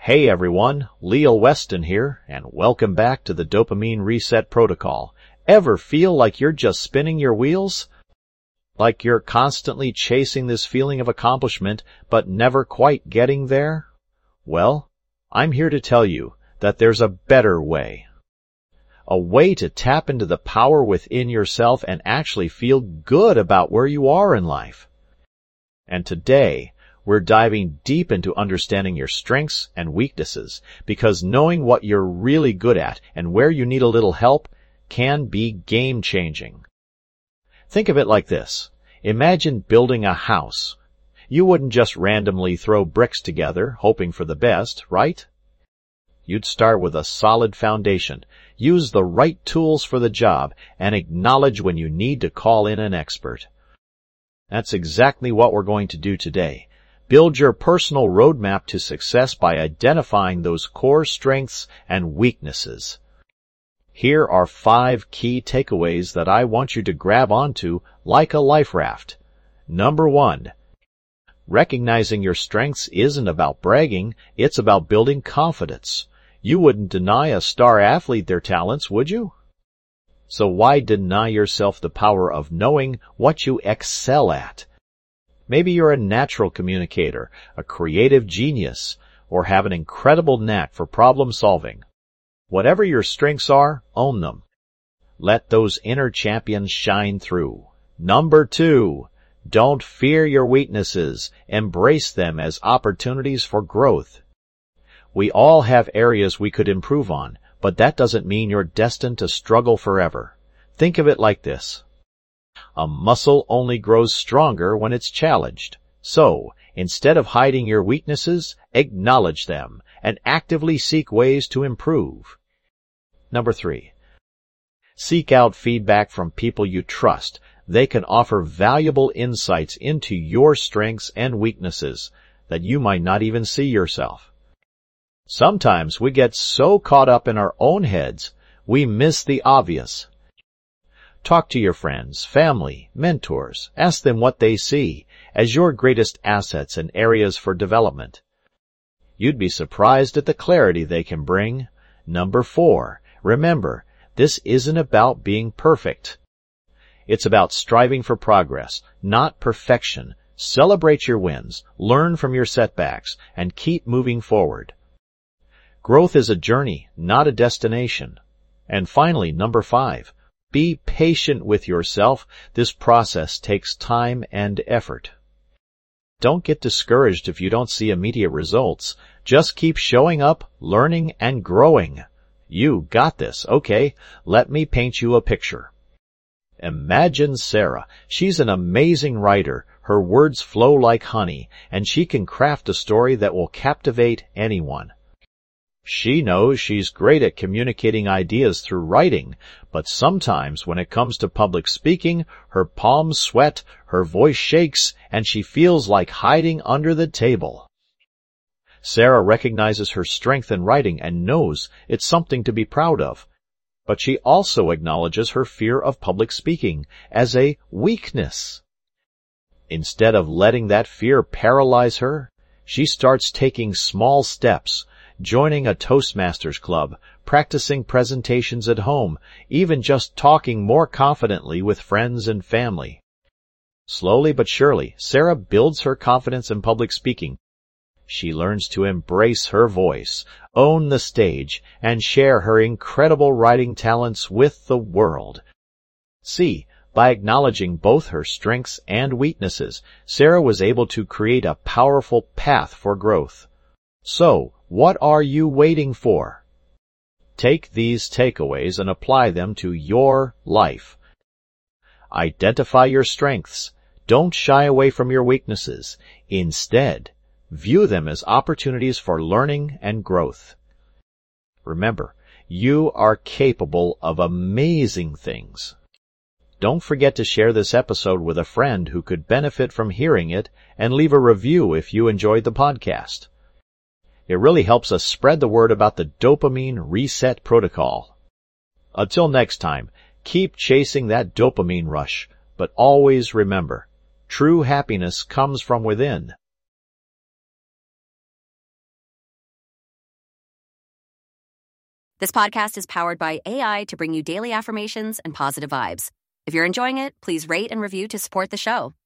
Hey everyone, Leal Weston here, and welcome back to the Dopamine Reset Protocol. Ever feel like you're just spinning your wheels? Like you're constantly chasing this feeling of accomplishment, but never quite getting there? Well, I'm here to tell you that there's a better way. A way to tap into the power within yourself and actually feel good about where you are in life. And today, we're diving deep into understanding your strengths and weaknesses, because knowing what you're really good at and where you need a little help can be game-changing. Think of it like this. Imagine building a house. You wouldn't just randomly throw bricks together, hoping for the best, right? You'd start with a solid foundation, use the right tools for the job, and acknowledge when you need to call in an expert. That's exactly what we're going to do today. Build your personal roadmap to success by identifying those core strengths and weaknesses. Here are 5 key takeaways that I want you to grab onto like a life raft. Number 1. Recognizing your strengths isn't about bragging, it's about building confidence. You wouldn't deny a star athlete their talents, would you? So why deny yourself the power of knowing what you excel at? Maybe you're a natural communicator, a creative genius, or have an incredible knack for problem solving. Whatever your strengths are, own them. Let those inner champions shine through. Number 2, don't fear your weaknesses. Embrace them as opportunities for growth. We all have areas we could improve on, but that doesn't mean you're destined to struggle forever. Think of it like this. A muscle only grows stronger when it's challenged. So, instead of hiding your weaknesses, acknowledge them and actively seek ways to improve. Number 3. Seek out feedback from people you trust. They can offer valuable insights into your strengths and weaknesses that you might not even see yourself. Sometimes we get so caught up in our own heads, we miss the obvious. Talk to your friends, family, mentors. Ask them what they see as your greatest assets and areas for development. You'd be surprised at the clarity they can bring. Number 4. Remember, this isn't about being perfect. It's about striving for progress, not perfection. Celebrate your wins, learn from your setbacks, and keep moving forward. Growth is a journey, not a destination. And finally, number 5. Be patient with yourself. This process takes time and effort. Don't get discouraged if you don't see immediate results. Just keep showing up, learning, and growing. You got this. Okay, let me paint you a picture. Imagine Sarah. She's an amazing writer. Her words flow like honey, and she can craft a story that will captivate anyone. She knows she's great at communicating ideas through writing, but sometimes when it comes to public speaking, her palms sweat, her voice shakes, and she feels like hiding under the table. Sarah recognizes her strength in writing and knows it's something to be proud of, but she also acknowledges her fear of public speaking as a weakness. Instead of letting that fear paralyze her, she starts taking small steps, joining a Toastmasters club, practicing presentations at home, even just talking more confidently with friends and family. Slowly but surely, Sarah builds her confidence in public speaking. She learns to embrace her voice, own the stage, and share her incredible writing talents with the world. See, by acknowledging both her strengths and weaknesses, Sarah was able to create a powerful path for growth. So, what are you waiting for? Take these takeaways and apply them to your life. Identify your strengths. Don't shy away from your weaknesses. Instead, view them as opportunities for learning and growth. Remember, you are capable of amazing things. Don't forget to share this episode with a friend who could benefit from hearing it, and leave a review if you enjoyed the podcast. It really helps us spread the word about the Dopamine Reset Protocol. Until next time, keep chasing that dopamine rush, but always remember, true happiness comes from within. This podcast is powered by AI to bring you daily affirmations and positive vibes. If you're enjoying it, please rate and review to support the show.